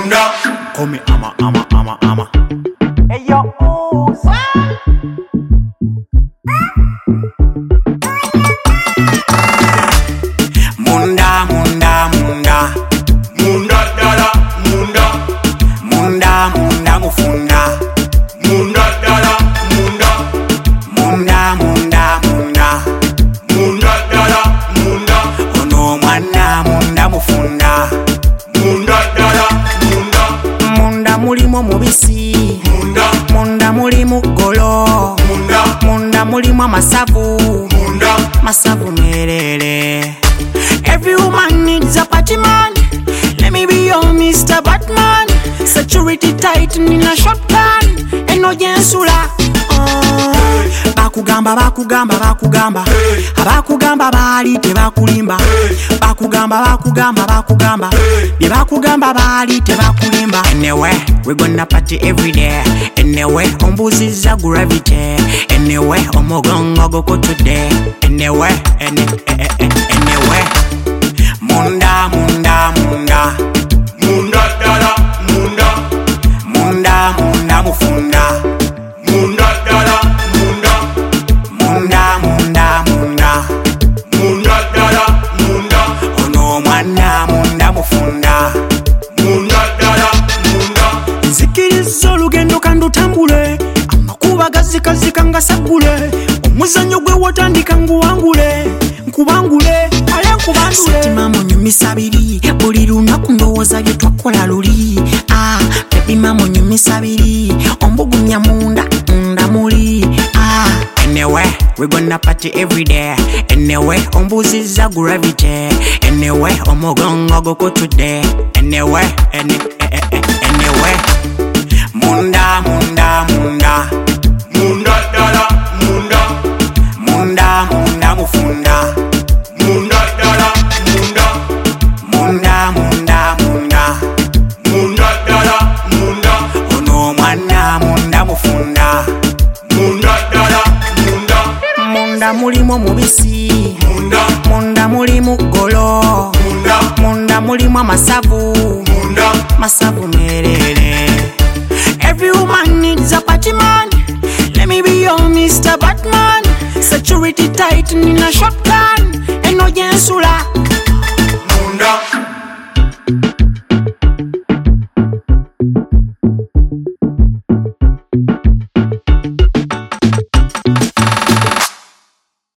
munda. Call me ama. Hey yo, Munda Munda dala, munda. Munda mufunda. Munda dala, munda. Munda Munda dala, munda. Ono mwana munda mufunda. Munda dala, munda. Munda mulimu mubisi. Munda mulimu golo. Munda mulimu amasavu. Masavu merere. Every woman needs a party man. Let me be your Mr. Batman. Security tight in a shotgun. Eno jensula. Bakugamba abakugamba bali tebakulimba. Bakugamba bye bakugamba bali tebakulimba. Anyway, we gonna party every day. Anyway, ombuziza gravity. Anyway, omugongo goko today. Anyway, anyway. Munda Munda dala, munda. Munda mufunda. Munda dala, munda. Munda Munda dala, munda. ono mwana munda mufunda. Munda dala, munda. Nzikiriza olugendo kandutambule. Amakuba gazikazika nga sagule. Omuzannyo gwe watandika nguwangule. Nkubangule sitima munyumisa biri. Buli lunaku ndowooza bye twakola luli. Baby mama nyumisa biri. Ombugumya munda muli. Anyway, we gonna party every day. Anyway, ombuziza gravity. Anyway, omugongo goko today. Anyway, anyway. Munda Munda dala, munda. Munda mufunda. Munda dala, munda. Munda Munda dala, munda. ono mwana munda mufunda. Munda dala, munda. Munda mulimu mubisi. Munda mulimu golo. Munda mulimu amasavu. Masavu merere. Every woman needs a party man. Let me be your Mr. Batman. Security tight in a shotgun.